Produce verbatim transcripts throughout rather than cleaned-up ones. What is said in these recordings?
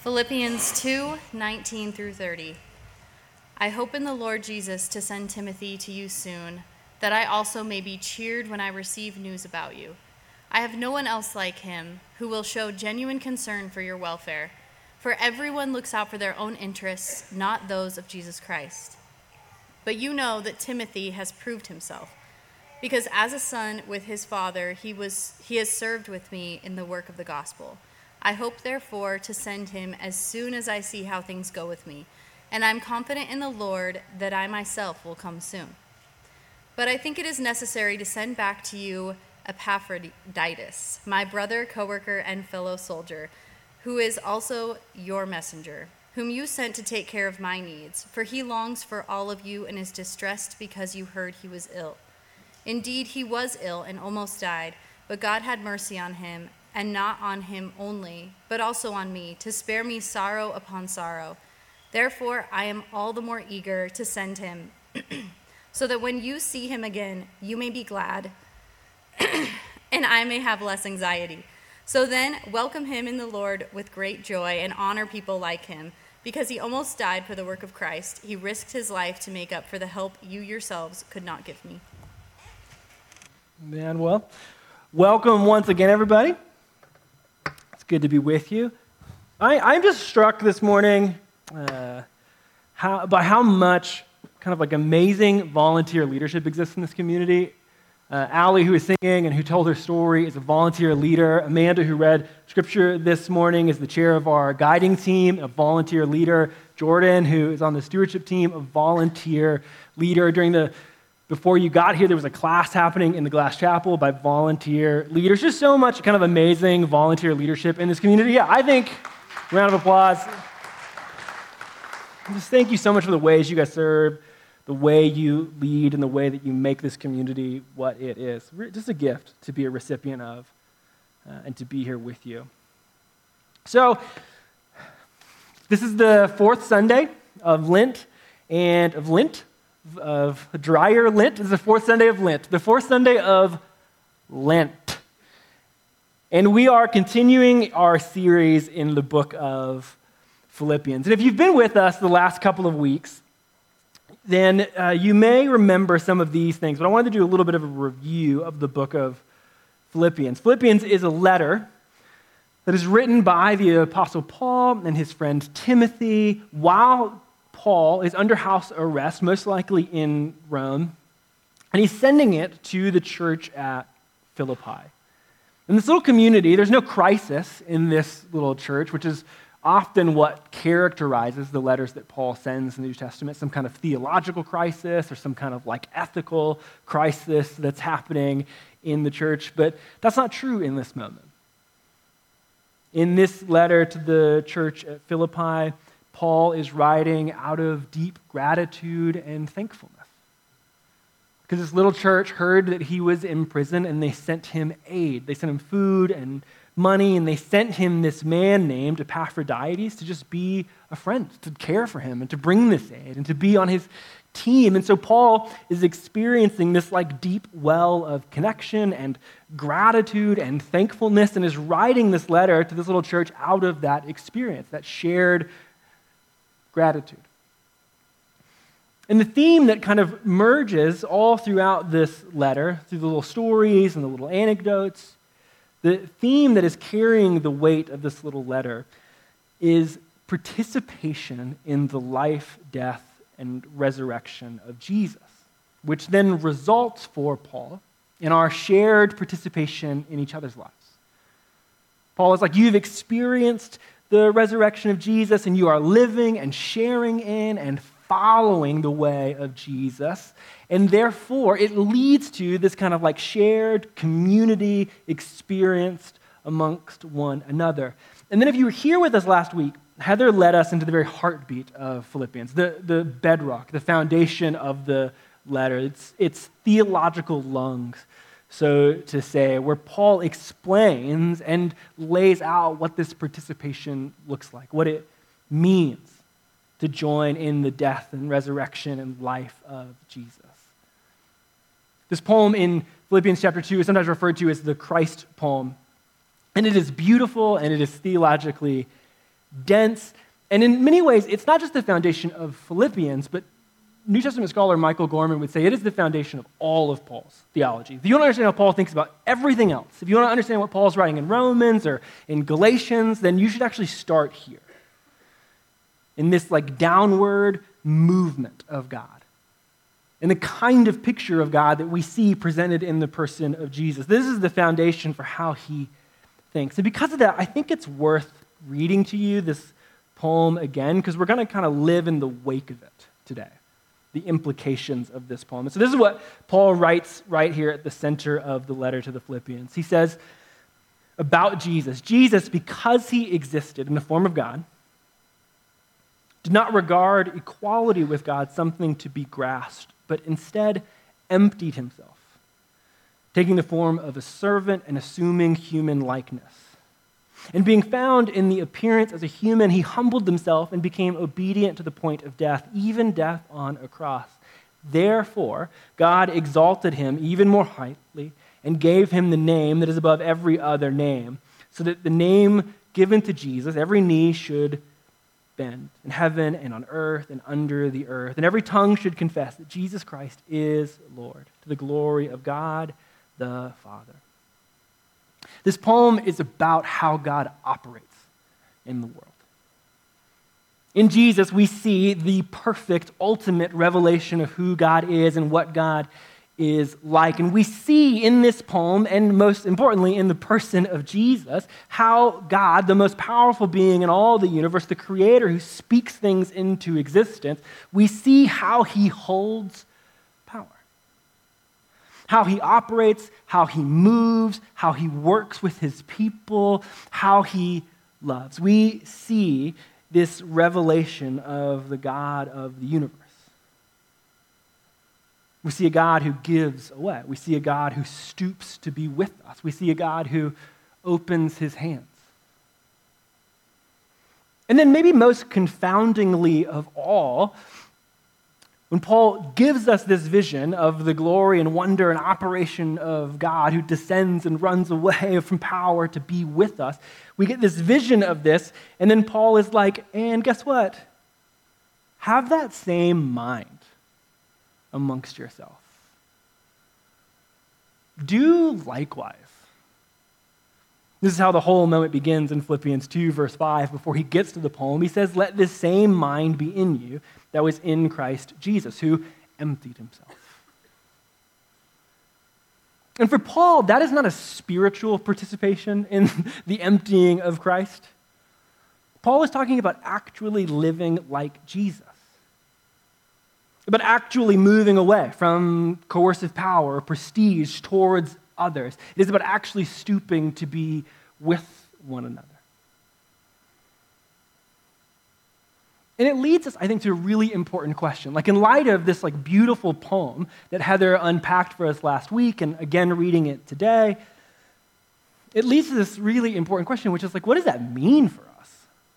Philippians two, nineteen through thirty. I hope in the Lord Jesus to send Timothy to you soon, that I also may be cheered when I receive news about you. I have no one else like him who will show genuine concern for your welfare, for everyone looks out for their own interests, not those of Jesus Christ. But you know that Timothy has proved himself, because as a son with his father, he was he has served with me in the work of the gospel. I hope, therefore, to send him as soon as I see how things go with me, and I'm confident in the Lord that I myself will come soon. But I think it is necessary to send back to you Epaphroditus, my brother, co-worker, and fellow soldier, who is also your messenger, whom you sent to take care of my needs, for he longs for all of you and is distressed because you heard he was ill. Indeed, he was ill and almost died, but God had mercy on him, and not on him only, but also on me, to spare me sorrow upon sorrow. Therefore, I am all the more eager to send him, so that when you see him again, you may be glad, and I may have less anxiety. So then, welcome him in the Lord with great joy, and honor people like him, because he almost died for the work of Christ. He risked his life to make up for the help you yourselves could not give me. Man, well, welcome once again, everybody. It's good to be with you. I, I'm just struck this morning uh, how, by how much kind of like amazing volunteer leadership exists in this community. Uh, Allie, who is singing and who told her story, is a volunteer leader. Amanda, who read scripture this morning, is the chair of our guiding team, a volunteer leader. Jordan, who is on the stewardship team, a volunteer leader. During the Before you got here, there was a class happening in the Glass Chapel by volunteer leaders. Just so much kind of amazing volunteer leadership in this community. Yeah, I think, round of applause. Just thank you so much for the ways you guys serve, the way you lead, and the way that you make this community what it is. Just a gift to be a recipient of uh, and to be here with you. So, this is the fourth Sunday of Lent and of Lent. of drier Lent. This is the fourth Sunday of Lent, the fourth Sunday of Lent. And we are continuing our series in the book of Philippians. And if you've been with us the last couple of weeks, then uh, you may remember some of these things, but I wanted to do a little bit of a review of the book of Philippians. Philippians is a letter that is written by the Apostle Paul and his friend Timothy while Paul is under house arrest, most likely in Rome, and he's sending it to the church at Philippi. In this little community, there's no crisis in this little church, which is often what characterizes the letters that Paul sends in the New Testament, some kind of theological crisis or some kind of like ethical crisis that's happening in the church, but that's not true in this moment. In this letter to the church at Philippi, Paul is writing out of deep gratitude and thankfulness. Because this little church heard that he was in prison and they sent him aid. They sent him food and money, and they sent him this man named Epaphroditus to just be a friend, to care for him and to bring this aid and to be on his team. And so Paul is experiencing this like deep well of connection and gratitude and thankfulness and is writing this letter to this little church out of that experience, that shared gratitude. And the theme that kind of merges all throughout this letter, through the little stories and the little anecdotes, the theme that is carrying the weight of this little letter is participation in the life, death, and resurrection of Jesus, which then results for Paul in our shared participation in each other's lives. Paul is like, you've experienced the resurrection of Jesus, and you are living and sharing in and following the way of Jesus, and therefore it leads to this kind of like shared community experienced amongst one another. And then if you were here with us last week, Heather led us into the very heartbeat of Philippians, the, the bedrock, the foundation of the letter. It's, it's theological lungs, so to say, where Paul explains and lays out what this participation looks like, what it means to join in the death and resurrection and life of Jesus. This poem in Philippians chapter two is sometimes referred to as the Christ poem, and it is beautiful and it is theologically dense, and in many ways, it's not just the foundation of Philippians, but New Testament scholar Michael Gorman would say it is the foundation of all of Paul's theology. If you want to understand how Paul thinks about everything else, if you want to understand what Paul's writing in Romans or in Galatians, then you should actually start here, in this like downward movement of God, in the kind of picture of God that we see presented in the person of Jesus. This is the foundation for how he thinks. And because of that, I think it's worth reading to you this poem again, because we're going to kind of live in the wake of it today, the implications of this poem. And so this is what Paul writes right here at the center of the letter to the Philippians. He says about Jesus, Jesus, because he existed in the form of God, did not regard equality with God something to be grasped, but instead emptied himself, taking the form of a servant and assuming human likeness. And being found in the appearance as a human, he humbled himself and became obedient to the point of death, even death on a cross. Therefore, God exalted him even more highly and gave him the name that is above every other name, so that the name given to Jesus, every knee should bend in heaven and on earth and under the earth, and every tongue should confess that Jesus Christ is Lord, to the glory of God the Father. This poem is about how God operates in the world. In Jesus, we see the perfect, ultimate revelation of who God is and what God is like. And we see in this poem, and most importantly in the person of Jesus, how God, the most powerful being in all the universe, the creator who speaks things into existence, we see how he holds power. How he operates, how he moves, how he works with his people, how he loves. We see this revelation of the God of the universe. We see a God who gives away. We see a God who stoops to be with us. We see a God who opens his hands. And then maybe most confoundingly of all, when Paul gives us this vision of the glory and wonder and operation of God who descends and runs away from power to be with us, we get this vision of this, and then Paul is like, and guess what? Have that same mind amongst yourself. Do likewise. This is how the whole moment begins in Philippians two, verse five. Before he gets to the poem, he says, let this same mind be in you that was in Christ Jesus, who emptied himself. And for Paul, that is not a spiritual participation in the emptying of Christ. Paul is talking about actually living like Jesus, about actually moving away from coercive power or prestige towards others. It is about actually stooping to be with one another. And it leads us, I think, to a really important question. Like in light of this like beautiful poem that Heather unpacked for us last week, and again reading it today, it leads to this really important question, which is like, what does that mean for us?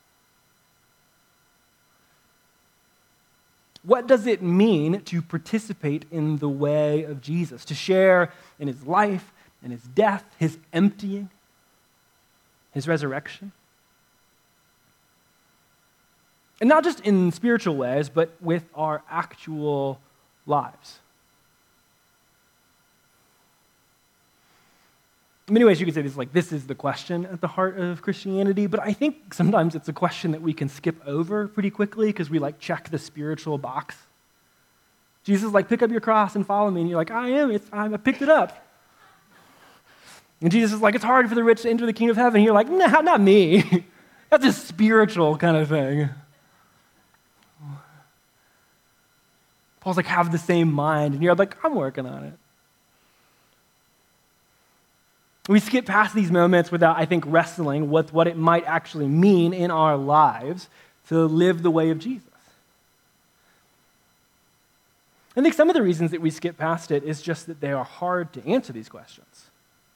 What does it mean to participate in the way of Jesus, to share in his life and his death, his emptying, his resurrection? And not just in spiritual ways, but with our actual lives. In many ways, you could say this like, this is the question at the heart of Christianity, but I think sometimes it's a question that we can skip over pretty quickly because we like check the spiritual box. Jesus is like, pick up your cross and follow me, and you're like, I am, it's, I picked it up. And Jesus is like, it's hard for the rich to enter the kingdom of heaven, and you're like, nah, not me. That's a spiritual kind of thing. Paul's like, have the same mind, and you're like, I'm working on it. We skip past these moments without, I think, wrestling with what it might actually mean in our lives to live the way of Jesus. I think some of the reasons that we skip past it is just that they are hard to answer these questions.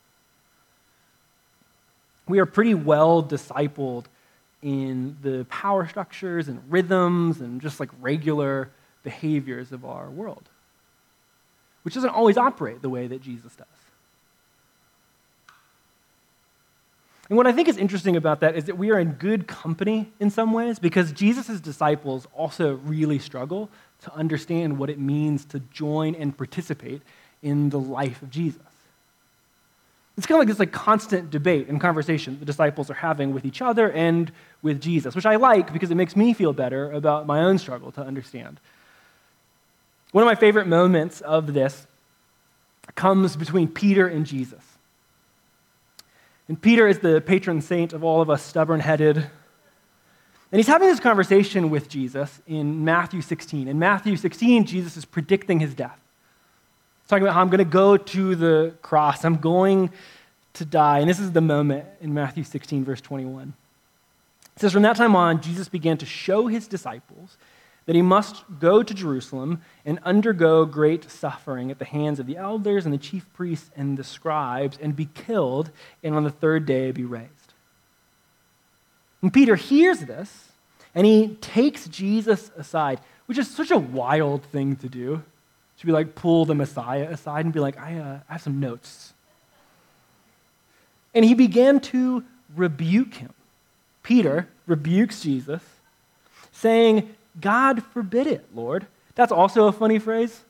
We are pretty well discipled in the power structures and rhythms and just like regular behaviors of our world, which doesn't always operate the way that Jesus does. And what I think is interesting about that is that we are in good company in some ways because Jesus' disciples also really struggle to understand what it means to join and participate in the life of Jesus. It's kind of like this like constant debate and conversation the disciples are having with each other and with Jesus, which I like because it makes me feel better about my own struggle to understand. One of my favorite moments of this comes between Peter and Jesus. And Peter is the patron saint of all of us stubborn-headed. And he's having this conversation with Jesus in Matthew sixteen. In Matthew sixteen, Jesus is predicting his death. He's talking about how I'm going to go to the cross. I'm going to die. And this is the moment in Matthew sixteen, verse twenty-one. It says, from that time on, Jesus began to show his disciples that he must go to Jerusalem and undergo great suffering at the hands of the elders and the chief priests and the scribes and be killed and on the third day be raised. And Peter hears this and he takes Jesus aside, which is such a wild thing to do, to be like pull the Messiah aside and be like, I, uh, I have some notes. And he began to rebuke him. Peter rebukes Jesus, saying, God forbid it, Lord. That's also a funny phrase.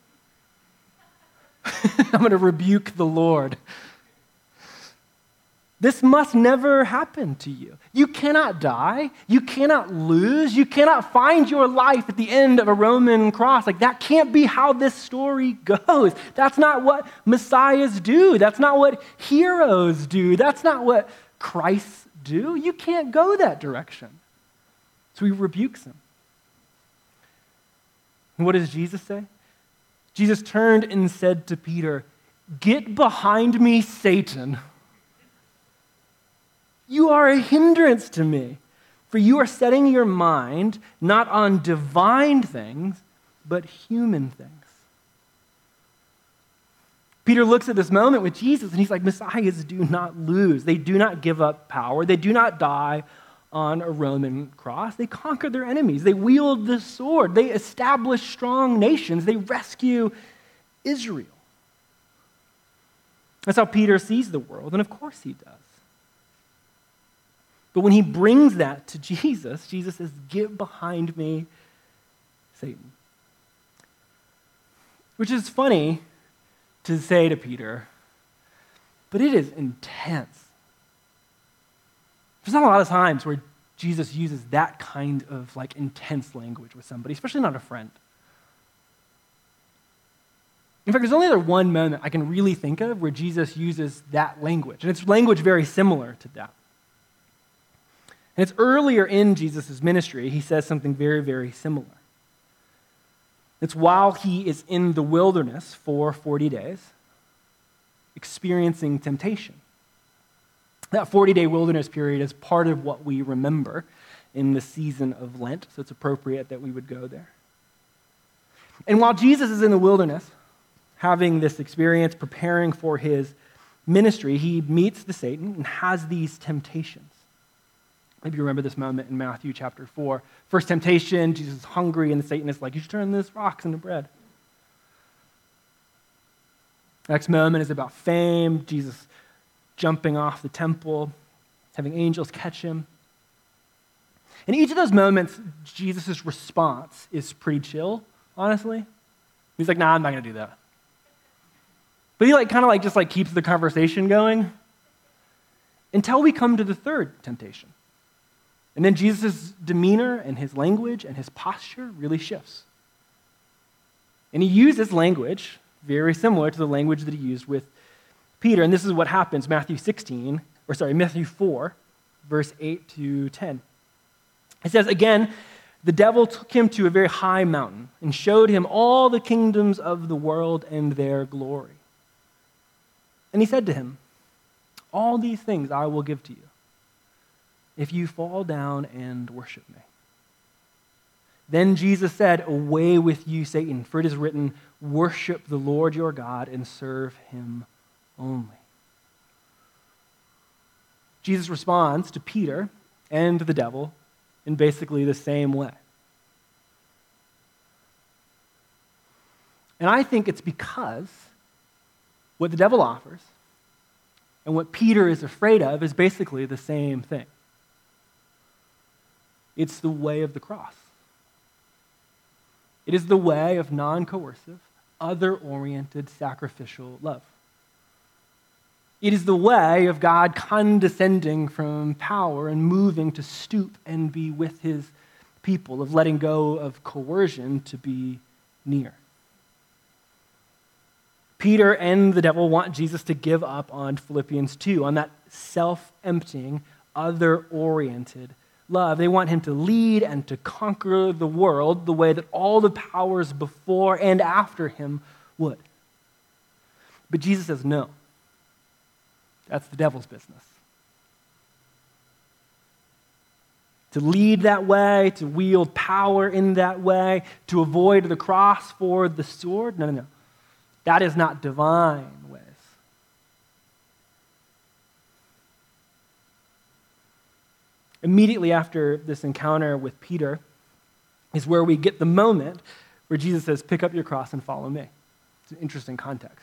I'm going to rebuke the Lord. This must never happen to you. You cannot die. You cannot lose. You cannot find your life at the end of a Roman cross. Like, that can't be how this story goes. That's not what messiahs do. That's not what heroes do. That's not what Christs do. You can't go that direction. So he rebukes him. And what does Jesus say? Jesus turned and said to Peter, "Get behind me, Satan. You are a hindrance to me, for you are setting your mind not on divine things, but human things." Peter looks at this moment with Jesus and he's like, messiahs do not lose. They do not give up power. They do not die on a Roman cross. They conquer their enemies. They wield the sword. They establish strong nations. They rescue Israel. That's how Peter sees the world, and of course he does. But when he brings that to Jesus, Jesus says, "Get behind me, Satan." Which is funny to say to Peter, but it is intense. There's not a lot of times where Jesus uses that kind of like intense language with somebody, especially not a friend. In fact, there's only other one moment I can really think of where Jesus uses that language, and it's language very similar to that. And it's earlier in Jesus' ministry, he says something very, very similar. It's while he is in the wilderness for forty days, experiencing temptation. That forty-day wilderness period is part of what we remember in the season of Lent, so it's appropriate that we would go there. And while Jesus is in the wilderness, having this experience, preparing for his ministry, he meets the Satan and has these temptations. Maybe you remember this moment in Matthew chapter four. First temptation, Jesus is hungry, and the Satan is like, "You should turn this rocks into bread." Next moment is about fame, Jesus jumping off the temple, having angels catch him. In each of those moments, Jesus' response is pretty chill, honestly. He's like, "Nah, I'm not going to do that." But he like kind of like just like keeps the conversation going until we come to the third temptation. And then Jesus' demeanor and his language and his posture really shifts. And he uses language very similar to the language that he used with Peter. And this is what happens, Matthew sixteen, or sorry, Matthew four, verse eight to ten. It says, "Again, the devil took him to a very high mountain and showed him all the kingdoms of the world and their glory. And he said to him, 'All these things I will give to you, if you fall down and worship me.' Then Jesus said, 'Away with you, Satan, for it is written, worship the Lord your God and serve him only.'" Jesus responds to Peter and the devil in basically the same way. And I think it's because what the devil offers And what Peter is afraid of is basically the same thing. It's the way of the cross. It is the way of non-coercive, other-oriented, sacrificial love. It is the way of God condescending from power and moving to stoop and be with his people, of letting go of coercion to be near. Peter and the devil want Jesus to give up on Philippians two, on that self-emptying, other-oriented love. They want him to lead and to conquer the world the way that all the powers before and after him would. But Jesus says no. That's the devil's business. To lead that way, to wield power in that way, to avoid the cross for the sword, no, no, no. That is not divine ways. Immediately after this encounter with Peter is where we get the moment where Jesus says, pick up your cross and follow me. It's an interesting context.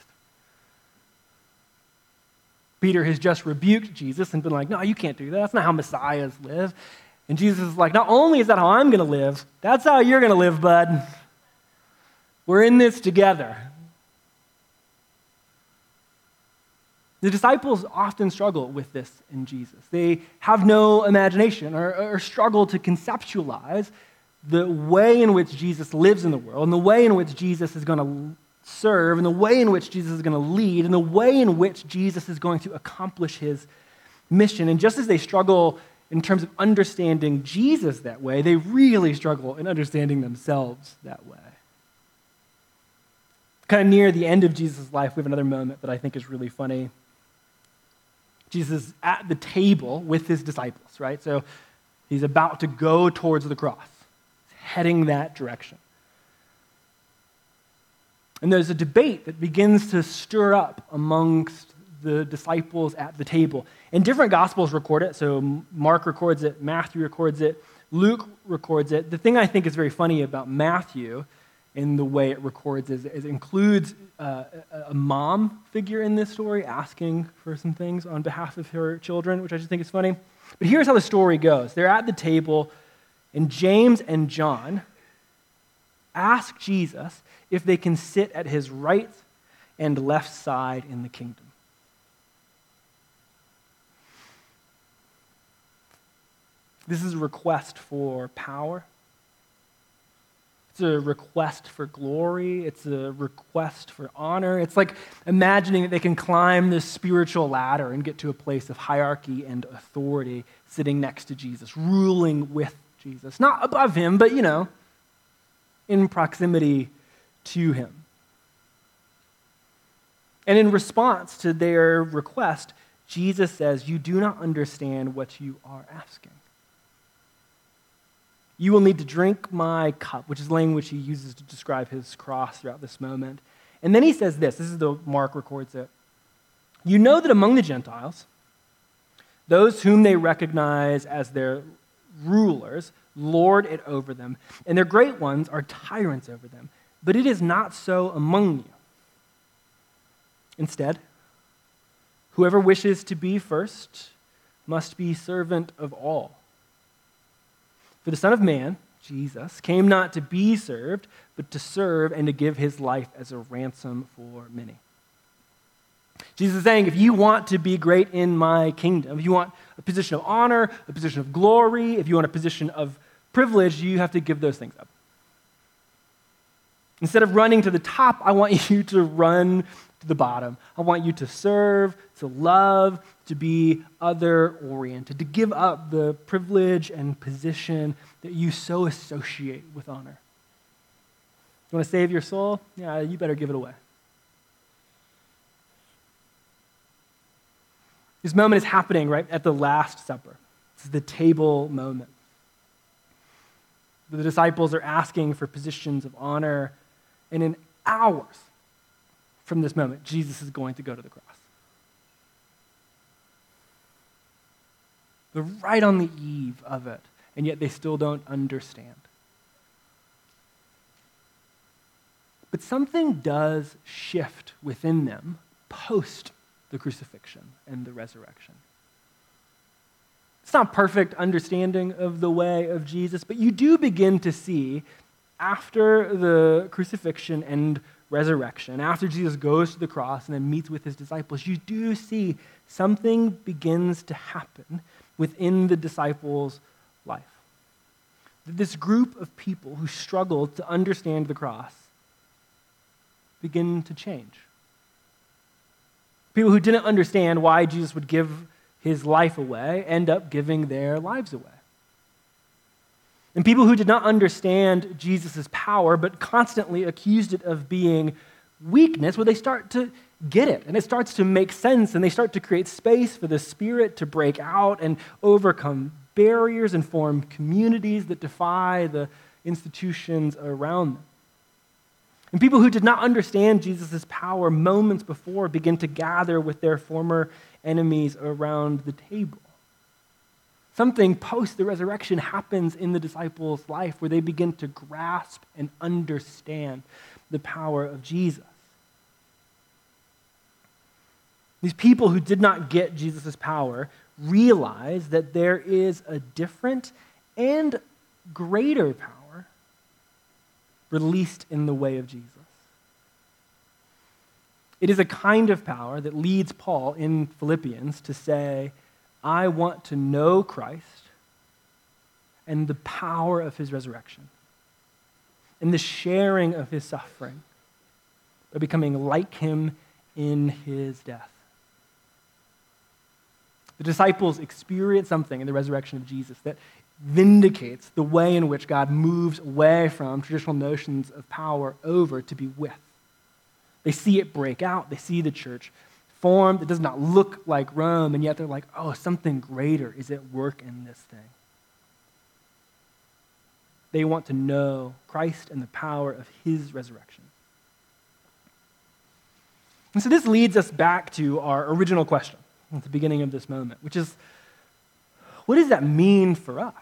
Peter has just rebuked Jesus and been like, no, you can't do that. That's not how messiahs live. And Jesus is like, not only is that how I'm going to live, that's how you're going to live, bud. We're in this together. The disciples often struggle with this in Jesus. They have no imagination or, or struggle to conceptualize the way in which Jesus lives in the world and the way in which Jesus is going to serve and the way in which Jesus is going to lead and the way in which Jesus is going to accomplish his mission. And just as they struggle in terms of understanding Jesus that way, they really struggle in understanding themselves that way. Kind of near the end of Jesus' life, we have another moment that I think is really funny. Jesus is at the table with his disciples, right? So he's about to go towards the cross, he's heading that direction. And there's a debate that begins to stir up amongst the disciples at the table. And different gospels record it. So Mark records it, Matthew records it, Luke records it. The thing I think is very funny about Matthew in the way it records is, is it includes uh, a mom figure in this story asking for some things on behalf of her children, which I just think is funny. But here's how the story goes. They're at the table, and James and John ask Jesus if they can sit at his right and left side in the kingdom. This is a request for power. It's a request for glory. It's a request for honor. It's like imagining that they can climb this spiritual ladder and get to a place of hierarchy and authority sitting next to Jesus, ruling with Jesus. Not above him, but, you know, in proximity to him. And in response to their request, Jesus says, you do not understand what you are asking. You will need to drink my cup, which is language he uses to describe his cross throughout this moment. And then he says this, this is the Mark records it. You know that among the Gentiles, those whom they recognize as their rulers lord it over them, and their great ones are tyrants over them. But it is not so among you. Instead, whoever wishes to be first must be servant of all. For the Son of Man, Jesus, came not to be served, but to serve and to give his life as a ransom for many. Jesus is saying, if you want to be great in my kingdom, if you want a position of honor, a position of glory, if you want a position of privilege, you have to give those things up. Instead of running to the top, I want you to run to the bottom. I want you to serve, to love, to be other-oriented, to give up the privilege and position that you so associate with honor. You want to save your soul? Yeah, you better give it away. This moment is happening right at the Last Supper. This is the table moment. The disciples are asking for positions of honor, and in hours from this moment, Jesus is going to go to the cross. They're right on the eve of it, and yet they still don't understand. But something does shift within them post the crucifixion and the resurrection. It's not perfect understanding of the way of Jesus, but you do begin to see after the crucifixion and resurrection, after Jesus goes to the cross and then meets with his disciples, you do see something begins to happen within the disciples' life. This group of people who struggled to understand the cross begin to change. People who didn't understand why Jesus would give his life away end up giving their lives away. And people who did not understand Jesus' power but constantly accused it of being weakness, well, they start to get it, and it starts to make sense, and they start to create space for the Spirit to break out and overcome barriers and form communities that defy the institutions around them. And people who did not understand Jesus' power moments before begin to gather with their former enemies around the table. Something post the resurrection happens in the disciples' life where they begin to grasp and understand the power of Jesus. These people who did not get Jesus' power realize that there is a different and greater power released in the way of Jesus. It is a kind of power that leads Paul in Philippians to say, I want to know Christ and the power of his resurrection and the sharing of his suffering by becoming like him in his death. The disciples experience something in the resurrection of Jesus that vindicates the way in which God moves away from traditional notions of power over to be with. They see it break out. They see the church form that does not look like Rome, and yet they're like, oh, something greater is at work in this thing. They want to know Christ and the power of his resurrection. And so this leads us back to our original question at the beginning of this moment, which is, what does that mean for us?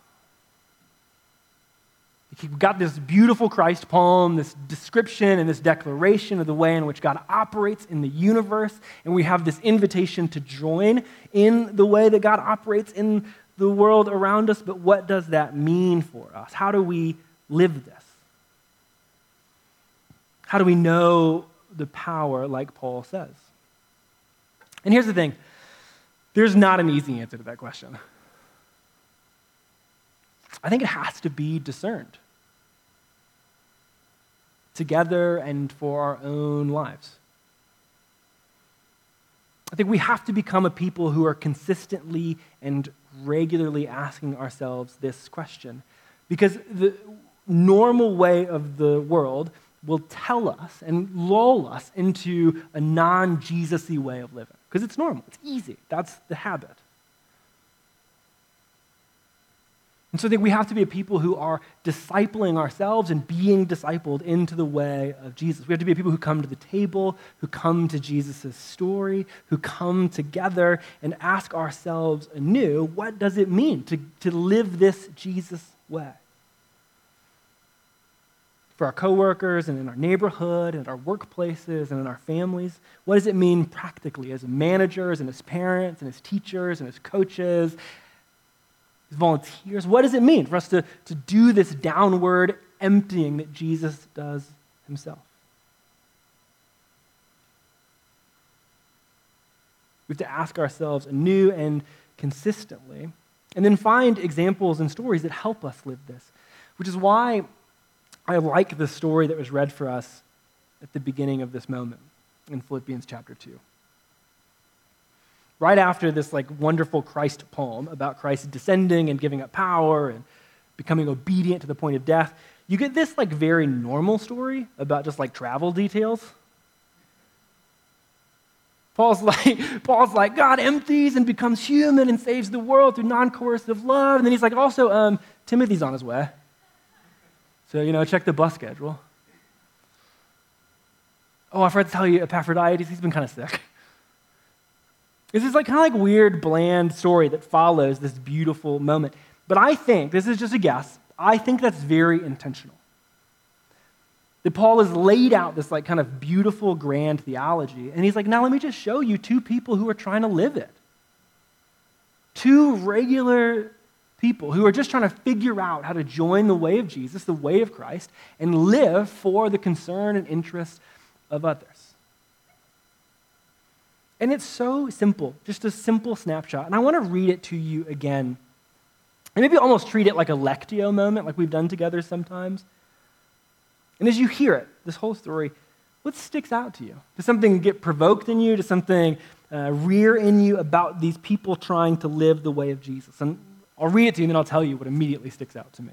You've got this beautiful Christ poem, this description and this declaration of the way in which God operates in the universe, and we have this invitation to join in the way that God operates in the world around us, but what does that mean for us? How do we live this? How do we know the power like Paul says? And here's the thing, there's not an easy answer to that question. I think it has to be discerned together and for our own lives. I think we have to become a people who are consistently and regularly asking ourselves this question, because the normal way of the world will tell us and lull us into a non-Jesus-y way of living, because it's normal, it's easy, that's the habit. And so I think we have to be a people who are discipling ourselves and being discipled into the way of Jesus. We have to be a people who come to the table, who come to Jesus' story, who come together and ask ourselves anew, what does it mean to, to live this Jesus way? For our coworkers and in our neighborhood and our workplaces and in our families, what does it mean practically as managers and as parents and as teachers and as coaches, as volunteers? What does it mean for us to, to do this downward emptying that Jesus does himself? We have to ask ourselves anew and consistently, and then find examples and stories that help us live this, which is why I like the story that was read for us at the beginning of this moment in Philippians chapter two. Right after this like wonderful Christ poem about Christ descending and giving up power and becoming obedient to the point of death, you get this like very normal story about just like travel details. Paul's like, Paul's like, God empties and becomes human and saves the world through non-coercive love. And then he's like, also, um, Timothy's on his way. So, you know, check the bus schedule. Oh, I forgot to tell you, Epaphroditus, he's been kind of sick. This is like kind of like weird, bland story that follows this beautiful moment. But I think, this is just a guess, I think that's very intentional. That Paul has laid out this like kind of beautiful, grand theology, and he's like, now let me just show you two people who are trying to live it. Two regular people who are just trying to figure out how to join the way of Jesus, the way of Christ, and live for the concern and interest of others. And it's so simple, just a simple snapshot. And I want to read it to you again. And maybe almost treat it like a Lectio moment, like we've done together sometimes. And as you hear it, this whole story, what sticks out to you? Does something get provoked in you? Does something uh, rear in you about these people trying to live the way of Jesus? And I'll read it to you, and then I'll tell you what immediately sticks out to me.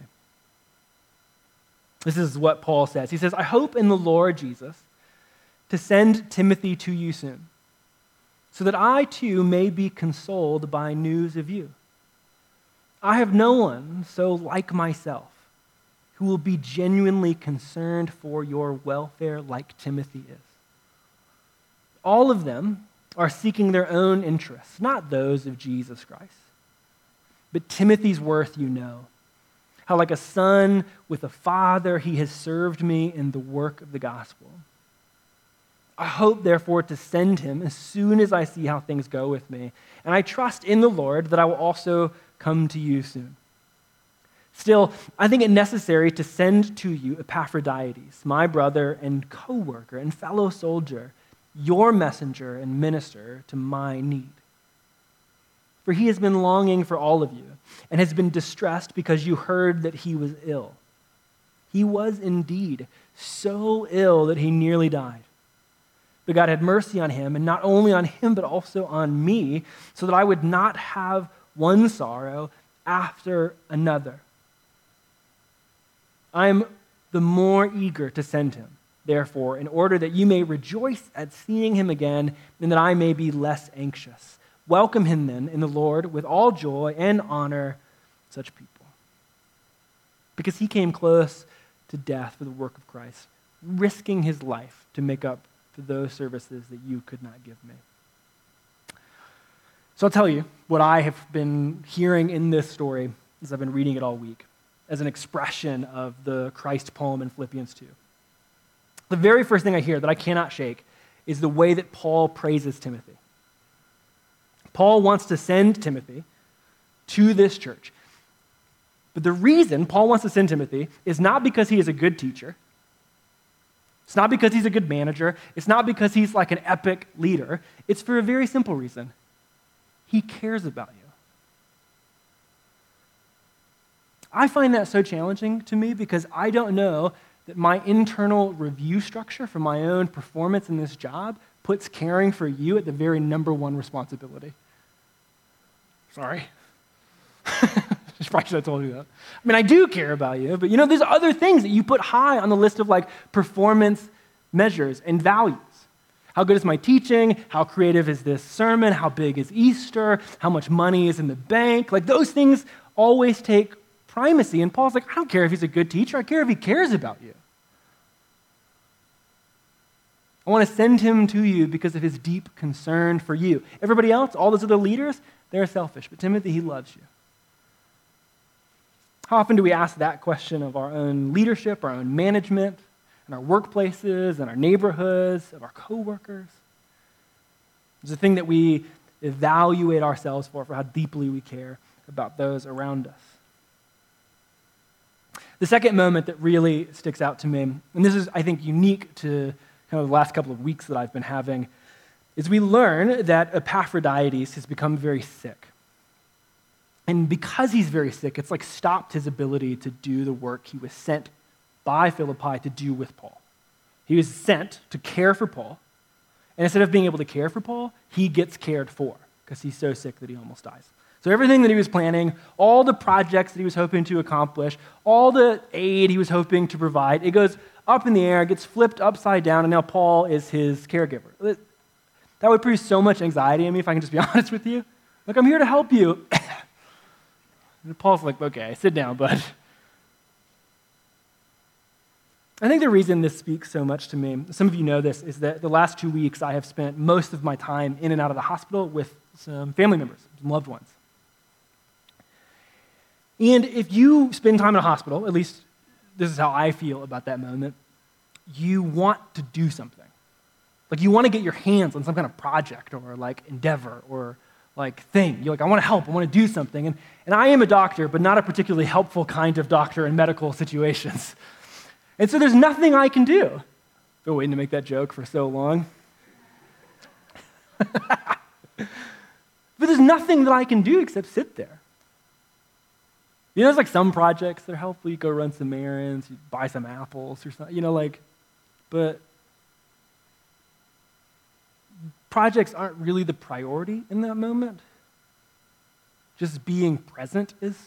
This is what Paul says. He says, I hope in the Lord Jesus to send Timothy to you soon, so that I too may be consoled by news of you. I have no one so like myself, who will be genuinely concerned for your welfare like Timothy is. All of them are seeking their own interests, not those of Jesus Christ. But Timothy's worth you know, how like a son with a father he has served me in the work of the gospel. I hope, therefore, to send him as soon as I see how things go with me, and I trust in the Lord that I will also come to you soon. Still, I think it necessary to send to you Epaphroditus, my brother and co-worker and fellow soldier, your messenger and minister to my need. For he has been longing for all of you and has been distressed because you heard that he was ill. He was indeed so ill that he nearly died. But God had mercy on him, and not only on him, but also on me, so that I would not have one sorrow after another. I am the more eager to send him, therefore, in order that you may rejoice at seeing him again, and that I may be less anxious. Welcome him then in the Lord with all joy and honor such people. Because he came close to death for the work of Christ, risking his life to make up for those services that you could not give me. So I'll tell you what I have been hearing in this story as I've been reading it all week, as an expression of the Christ poem in Philippians two. The very first thing I hear that I cannot shake is the way that Paul praises Timothy. Paul wants to send Timothy to this church. But the reason Paul wants to send Timothy is not because he is a good teacher. It's not because he's a good manager. It's not because he's like an epic leader. It's for a very simple reason. He cares about you. I find that so challenging to me because I don't know that my internal review structure for my own performance in this job puts caring for you at the very number one responsibility. Sorry. Probably should have told you that. I mean, I do care about you, but you know, there's other things that you put high on the list of like performance measures and values. How good is my teaching? How creative is this sermon? How big is Easter? How much money is in the bank? Like those things always take primacy. And Paul's like, I don't care if he's a good teacher. I care if he cares about you. I want to send him to you because of his deep concern for you. Everybody else, all those other leaders, they're selfish. But Timothy, he loves you. How often do we ask that question of our own leadership, our own management, in our workplaces, in our neighborhoods, of our coworkers? It's a thing that we evaluate ourselves for, for how deeply we care about those around us. The second moment that really sticks out to me, and this is, I think, unique to kind of the last couple of weeks that I've been having, is we learn that Epaphroditus has become very sick. And because he's very sick, it's like stopped his ability to do the work he was sent by Philippi to do with Paul. He was sent to care for Paul, and instead of being able to care for Paul, he gets cared for because he's so sick that he almost dies. So everything that he was planning, all the projects that he was hoping to accomplish, all the aid he was hoping to provide, it goes up in the air, gets flipped upside down, and now Paul is his caregiver. That would produce so much anxiety in me, if I can just be honest with you. Like, I'm here to help you. And Paul's like, okay, sit down, bud. I think the reason this speaks so much to me, some of you know this, is that the last two weeks I have spent most of my time in and out of the hospital with some family members, some loved ones. And if you spend time in a hospital, at least this is how I feel about that moment, you want to do something. Like you want to get your hands on some kind of project or like endeavor or like thing. You're like, I want to help, I want to do something. And, and I am a doctor, but not a particularly helpful kind of doctor in medical situations. And so there's nothing I can do. I've been waiting to make that joke for so long. But there's nothing that I can do except sit there. You know, there's like some projects that are helpful. You go run some errands, you buy some apples or something, you know, like, but projects aren't really the priority in that moment. Just being present is.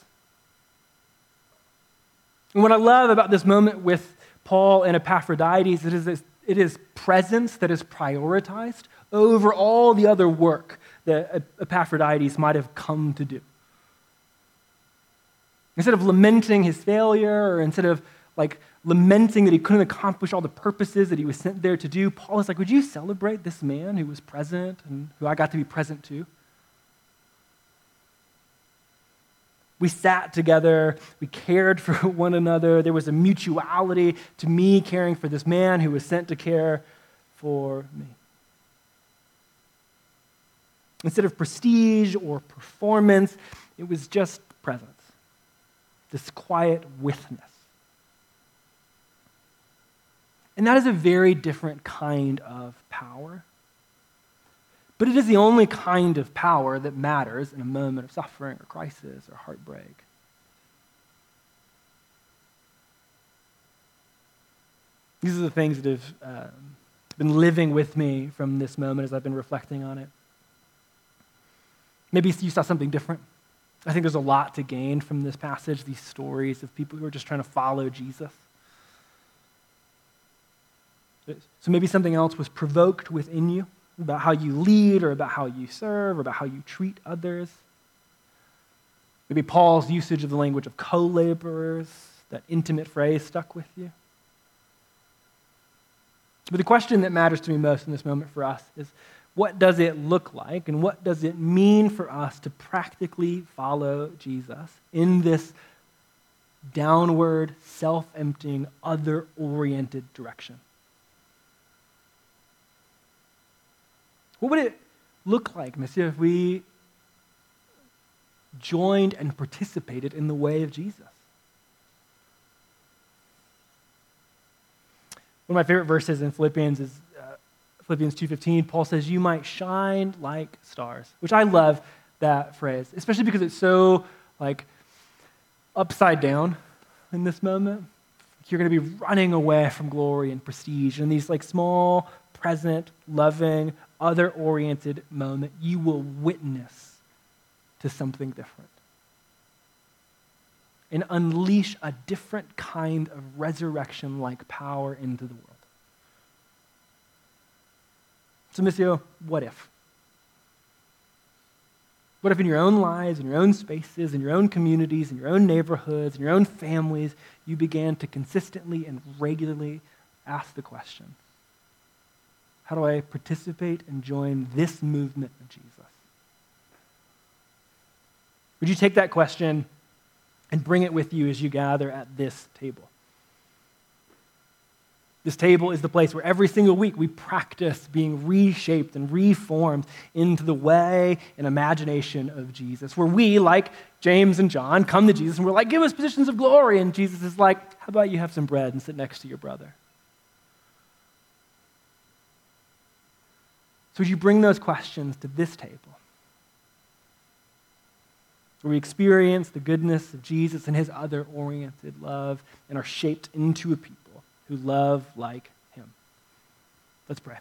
And what I love about this moment with Paul and Epaphroditus, it is, it is presence that is prioritized over all the other work that Epaphroditus might have come to do. Instead of lamenting his failure, or instead of like lamenting that he couldn't accomplish all the purposes that he was sent there to do, Paul is like, would you celebrate this man who was present and who I got to be present to? We sat together, we cared for one another, there was a mutuality to me caring for this man who was sent to care for me. Instead of prestige or performance, it was just presence, this quiet withness. And that is a very different kind of power. But it is the only kind of power that matters in a moment of suffering or crisis or heartbreak. These are the things that have uh, been living with me from this moment as I've been reflecting on it. Maybe you saw something different. I think there's a lot to gain from this passage, these stories of people who are just trying to follow Jesus. So maybe something else was provoked within you about how you lead or about how you serve or about how you treat others. Maybe Paul's usage of the language of co-laborers, that intimate phrase stuck with you. But the question that matters to me most in this moment for us is, what does it look like and what does it mean for us to practically follow Jesus in this downward, self-emptying, other-oriented direction? What would it look like, Monsieur, if we joined and participated in the way of Jesus? One of my favorite verses in Philippians is uh, Philippians two fifteen. Paul says, you might shine like stars, which I love that phrase, especially because it's so like upside down in this moment. You're going to be running away from glory and prestige. And these like small, present, loving, other-oriented moment, you will witness to something different and unleash a different kind of resurrection-like power into the world. So, Monsieur, what if? What if in your own lives, in your own spaces, in your own communities, in your own neighborhoods, in your own families, you began to consistently and regularly ask the question, how do I participate and join this movement of Jesus? Would you take that question and bring it with you as you gather at this table? This table is the place where every single week we practice being reshaped and reformed into the way and imagination of Jesus, where we, like James and John, come to Jesus and we're like, give us positions of glory. And Jesus is like, how about you have some bread and sit next to your brother? So would you bring those questions to this table, where we experience the goodness of Jesus and his other-oriented love and are shaped into a people who love like him? Let's pray.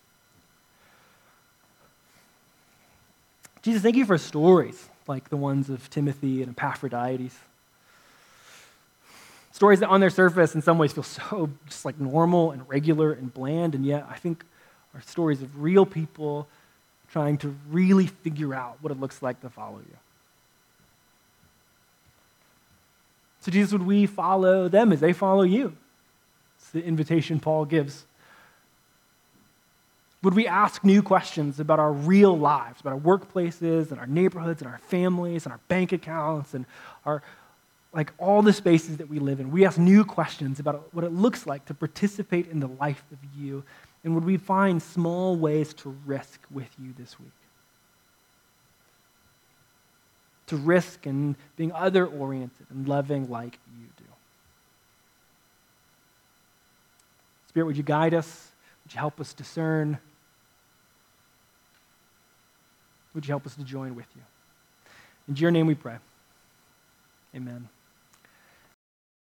Jesus, thank you for stories like the ones of Timothy and Epaphroditus. Stories that on their surface in some ways feel so just like normal and regular and bland, and yet I think are stories of real people trying to really figure out what it looks like to follow you. So Jesus, would we follow them as they follow you? It's the invitation Paul gives. Would we ask new questions about our real lives, about our workplaces and our neighborhoods and our families and our bank accounts and our like all the spaces that we live in, we ask new questions about what it looks like to participate in the life of you. And would we find small ways to risk with you this week? To risk in being other-oriented and loving like you do. Spirit, would you guide us? Would you help us discern? Would you help us to join with you? In your name we pray. Amen.